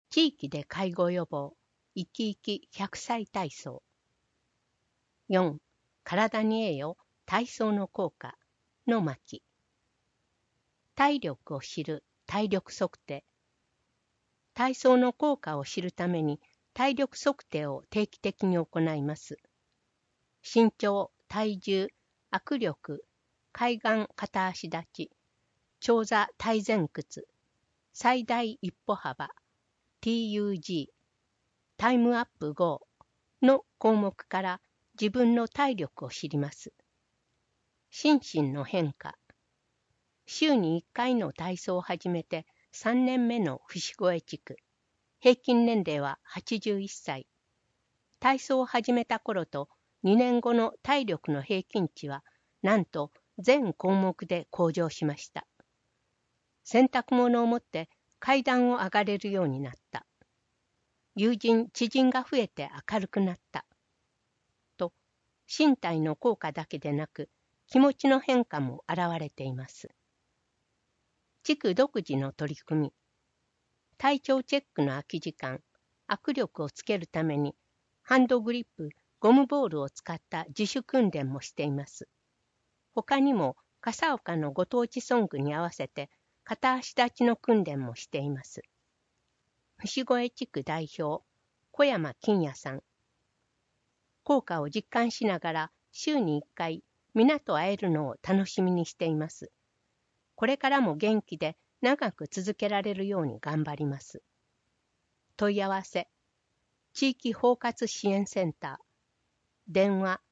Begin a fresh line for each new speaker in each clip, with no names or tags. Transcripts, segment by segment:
地域で介護予防、生き生き100歳体操。4、体に栄養、体操の効果の巻。体力を知る体力測定。体操の効果を知るために体力測定を定期的に行います。身長、体重、握力、海岸片足立ち、長座体前屈、最大一歩幅、TUG、タイムアップ5の項目から自分の体力を知ります。心身の変化。週に1回の体操を始めて3年目の伏越地区。平均年齢は81歳。体操を始めた頃と2年後の体力の平均値はなんと全項目で向上しました。洗濯物を持って階段を上がれるようになった。友人、知人が増えて明るくなった。と、身体の効果だけでなく、気持ちの変化も現れています。地区独自の取り組み。体調チェックの空き時間、握力をつけるために、ハンドグリップ、ゴムボールを使った自主訓練もしています。他にも、笠岡のご当地ソングに合わせて、片足立ちの訓練もしています。伏越地区代表、小山金也さん。効果を実感しながら週に1回、皆と会えるのを楽しみにしています。これからも元気で長く続けられるように頑張ります。問い合わせ、地域包括支援センター、電話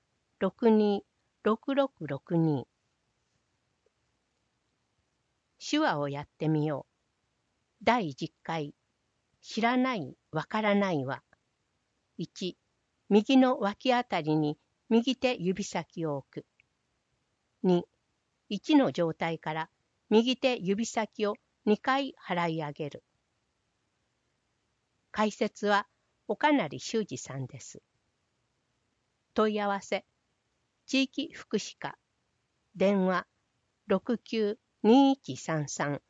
626662。手話をやってみよう。第10回。知らない、わからないは。1、右の脇あたりに右手指先を置く。2、1の状態から右手指先を2回払い上げる。解説は岡成修二さんです。問い合わせ、地域福祉課、電話692133。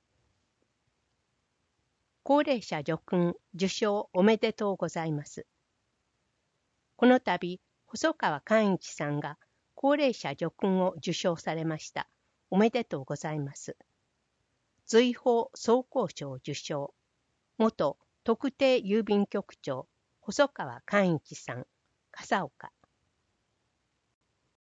高齢者叙勲受賞おめでとうございます。この度、細川寛一さんが高齢者叙勲を受賞されました。おめでとうございます。随宝総合賞受賞。元特定郵便局長、細川寛一さん、笠岡。